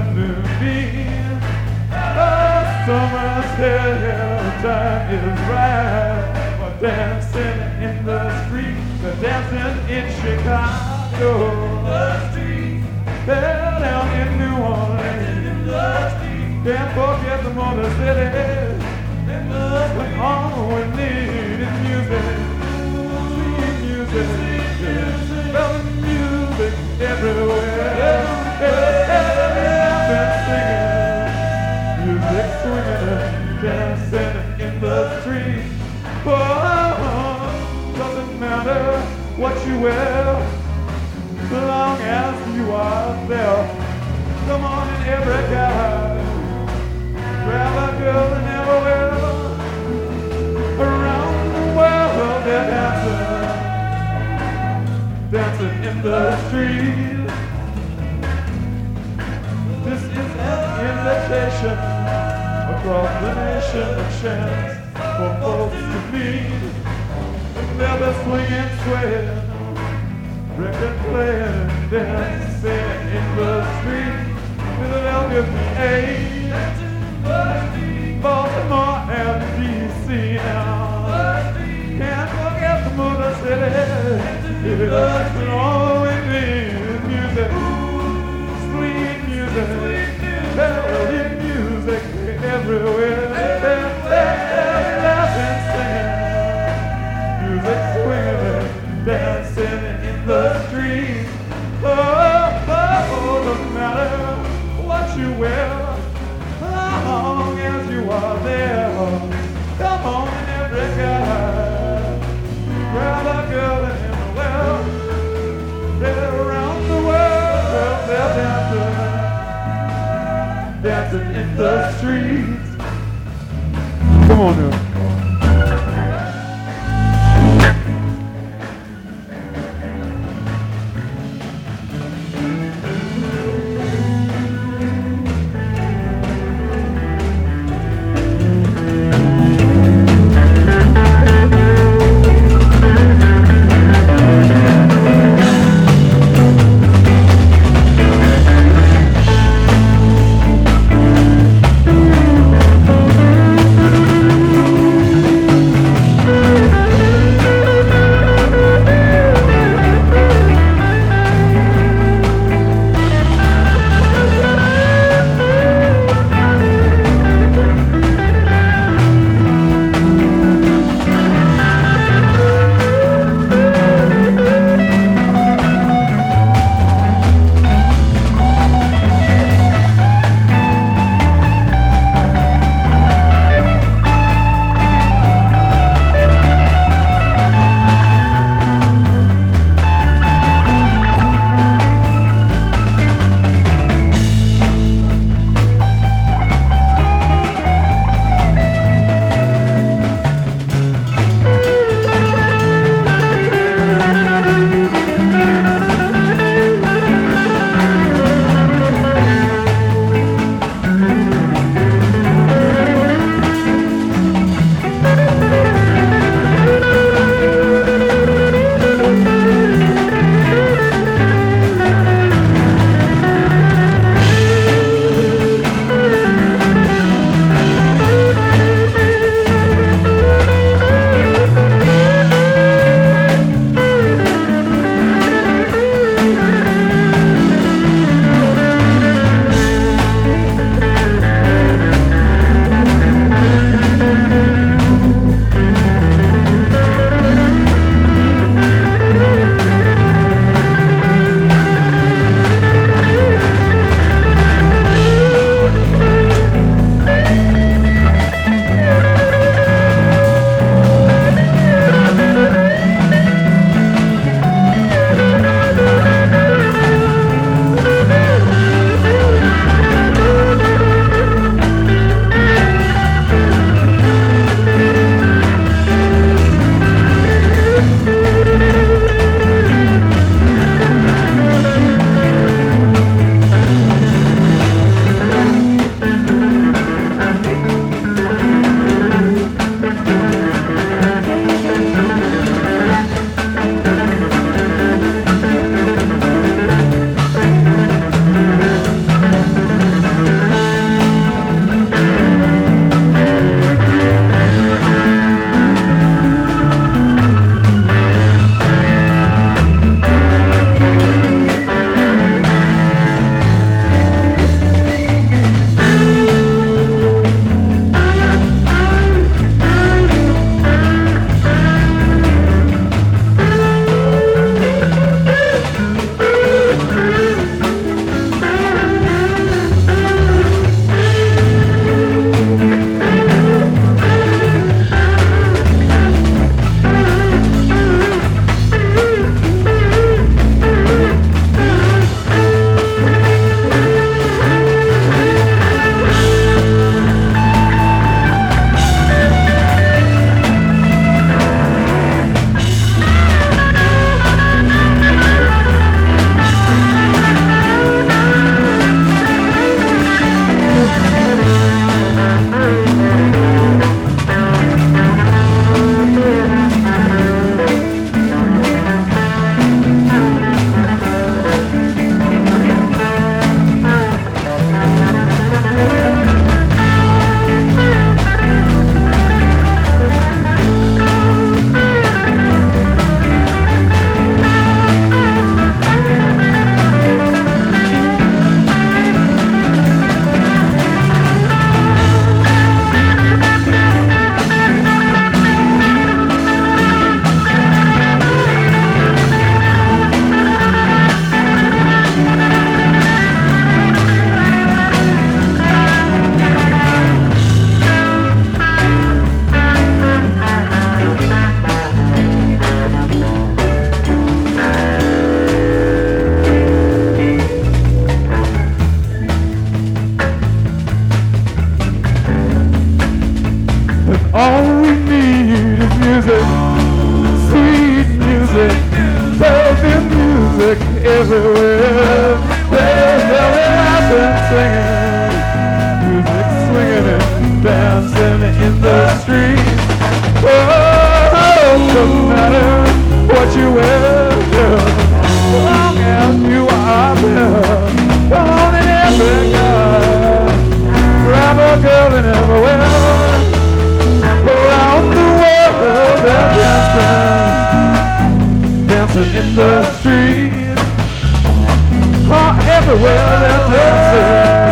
to me. Oh, summer's here, time is right for dancing in the street, for dancing in Chicago, the street, down in New Orleans, the street. Can't forget the Motor City. When all we need is music, sweet music, spelling music everywhere. I've been singing, music swinging, dancing in the street. Oh, doesn't matter what you wear, as long as you are there. Come on in, every guy, grab a girl and everywhere. Around the world they're dancing in the street. This is an invitation across the nation, a chance for folks to meet. And they'll be swinging, swaying, record playing, dancing in the street. Philadelphia, PA, Baltimore and DC now. Can't forget the Motor City. It's all we need is music, sweet music, melody music everywhere. Laughing, singing, music swinging, dancing in the street. Oh, doesn't matter what you wear, as long as you are there. Come on, every guy, grab a girl and everywhere. They're around the world, they're dancing in the streets. Come on now. dancing in the streets. Oh, everywhere they're dancing.